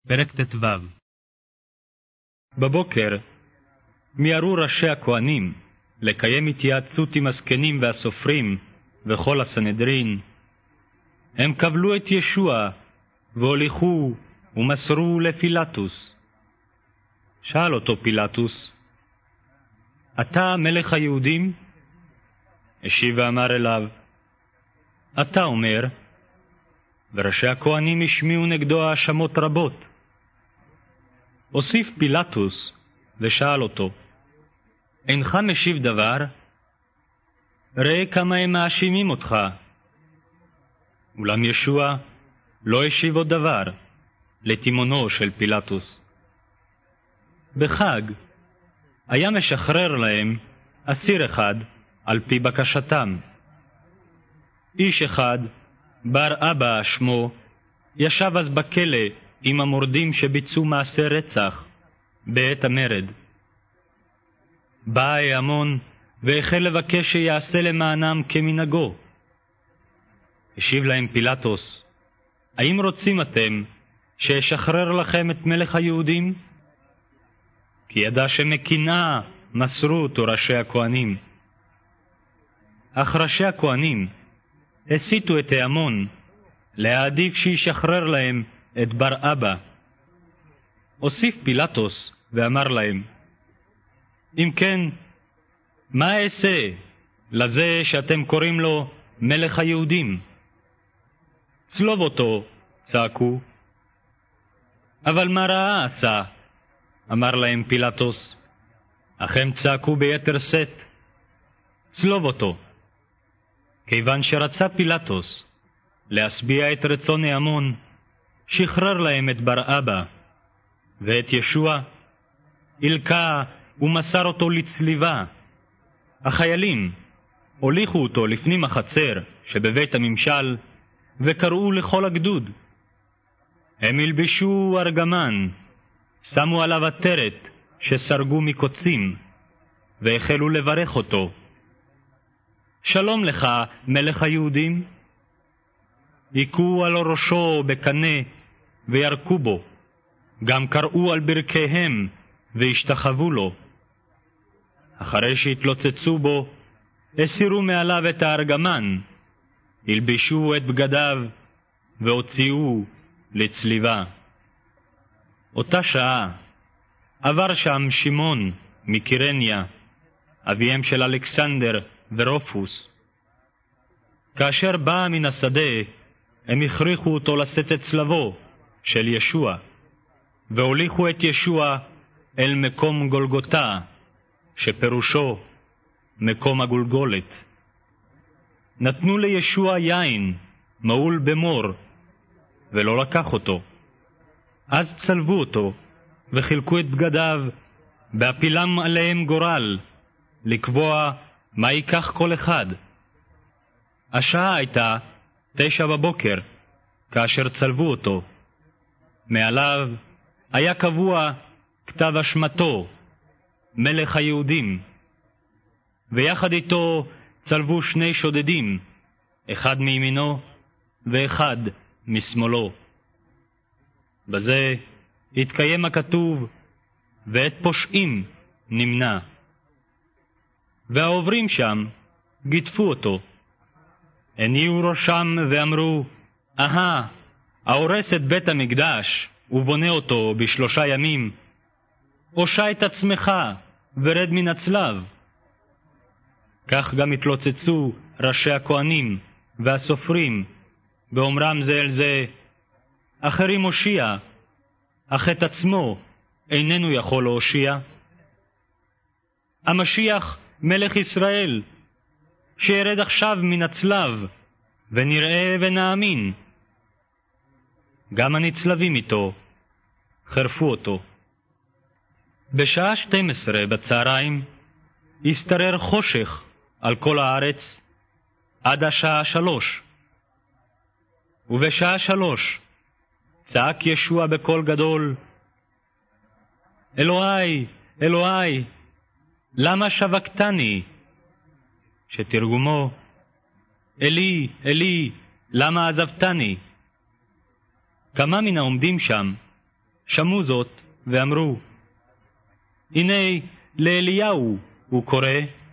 פרק ט"ו. בבוקר מיהרו ראשי הכהנים לקיים התייעצות עם הזקנים והסופרים וכל הסנהדרין. הם קבלו את ישוע והוליכו ומסרו לפילטוס. שאל אותו פילטוס, אתה מלך היהודים? השיב ואמר אליו, אתה אומר. וראשי הכהנים השמיעו נגדו האשמות רבות. הוסיף פילטוס ושאל אותו, אינך משיב דבר? ראה כמה הם מאשימים אותך. אולם ישוע לא השיב עוד דבר, לתימונו של פילטוס. בחג היה משחרר להם אסיר אחד על פי בקשתם. איש אחד, בר אבא שמו, ישב אז בכלא עם המורדים שביצעו מעשה רצח בעת המרד. בא ההמון והחל לבקש שיעשה למענם כמנהגו. השיב להם פילטוס, האם רוצים אתם שישחרר לכם את מלך היהודים? כי ידע שמקנאה מסרו אותו ראשי הכהנים. אך ראשי הכהנים הסיתו את ההמון להעדיף שישחרר להם את בר אבא. הוסיף פילטוס ואמר להם, אם כן, מה אעשה לזה שאתם קוראים לו מלך היהודים? צלוב אותו, צעקו. אבל מה רעה עשה? אמר להם פילטוס. אך הם צעקו ביתר שאת, צלוב אותו. כיוון שרצה פילטוס להשביע את רצון ההמון, שחרר להם את בר אבא, ואת ישוע הלקה ומסר אותו לצליבה. החיילים הוליכו אותו לפנים החצר שבבית הממשל, וקראו לכל הגדוד. הם הלבשו ארגמן, שמו עליו עטרת שסרגו מקוצים, והחלו לברך אותו. שלום לך, מלך היהודים. היכו על ראשו בקנה וירקו בו, גם קראו על ברכיהם והשתחוו לו. אחרי שהתלוצצו בו, הסירו מעליו את הארגמן, הלבשו את בגדיו והוציאו לצליבה. אותה שעה עבר שם שמעון מקירניה, אביהם של אלכסנדר ורופוס. כאשר בא מן השדה, הם הכריחו אותו לשאת את צלבו של ישוע, והוליכו את ישוע אל מקום גולגותה, שפירושו מקום הגולגולת. נתנו לישוע יין מעול במור, ולא לקח אותו. אז צלבו אותו, וחילקו את בגדיו, בהפילם עליהם גורל, לקבוע מה ייקח כל אחד. השעה הייתה 9 בבוקר, כאשר צלבו אותו. מעליו היה קבוע כתב אשמתו, מלך היהודים. ויחד איתו צלבו 2 שודדים, אחד מימינו ואחד משמאלו. בזה התקיים הכתוב, ואת פושעים נמנע. והעוברים שם גידפו אותו. הניעו ראשם ואמרו, ההורס את בית המקדש ובונה אותו ב3 ימים, הושע את עצמך ורד מן הצלב. כך גם התלוצצו ראשי הכהנים והסופרים, באומרם זה אל זה, אחרים הושיע, אך את עצמו איננו יכול להושיע. המשיח מלך ישראל, שירד עכשיו מן הצלב, ונראה ונאמין. גם הנצלבים איתו חרפו אותו. בשעה 12 בצהריים השתרר חושך על כל הארץ עד השעה 3. ובשעה 3 צעק ישוע בקול גדול, אלוהי, אלוהי, למה שבקתני? שתרגומו, אלי, אלי, למה עזבתני? כמה מן העומדים שם שמעו זאת ואמרו, הנה לאליהו הוא קורא.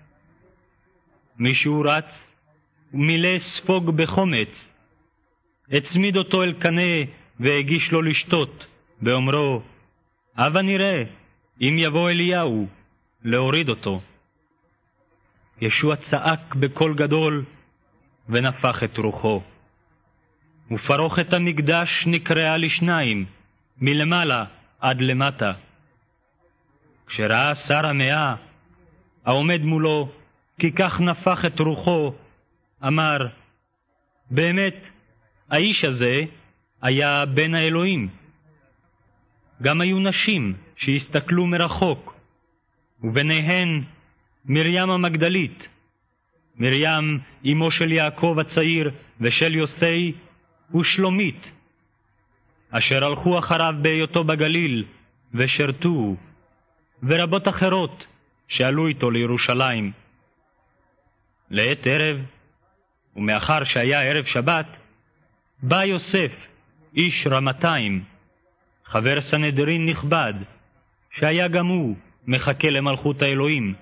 מישהו רץ ומילא ספוג בחומץ, הצמיד אותו אל קנה והגיש לו לשתות, ואומרו, הבה נראה אם יבוא אליהו להוריד אותו. ישוע צעק בקול גדול ונפח את רוחו, ופרוכת המקדש נקרעה לשניים, מלמעלה עד למטה. כשראה שר המאה העומד מולו כי כך נפח את רוחו, אמר, באמת האיש הזה היה בן האלוהים. גם היו נשים שהסתכלו מרחוק, וביניהן מרים המגדלית, מרים אמו של יעקב הצעיר ושל יוסי, ושלומית, אשר הלכו אחריו בהיותו בגליל ושרתו, ורבות אחרות שעלו איתו לירושלים. לעת ערב, ומאחר שהיה ערב שבת, בא יוסף, איש רמתיים, חבר סנהדרין נכבד, שהיה גם הוא מחכה למלכות האלוהים.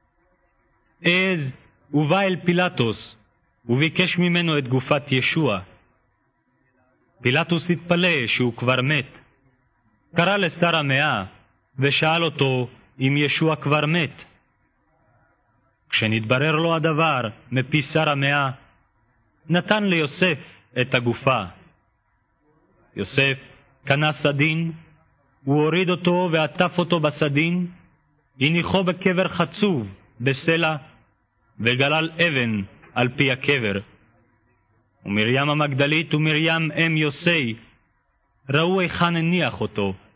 אז ובא אל פילטוס, וביקש ממנו את גופת ישוע. פילטוס התפלא שהוא כבר מת. קרא לשר המאה, ושאל אותו אם ישוע כבר מת. כשנתברר לו הדבר מפי שר המאה, נתן ליוסף את הגופה. יוסף קנה סדין, הוא הוריד אותו ועטף אותו בסדין, הניחו בקבר חצוב בסלע, וגלל אבן על פי הקבר. ומרים המגדלית ומרים אם יוסי ראו היכן הניח אותו,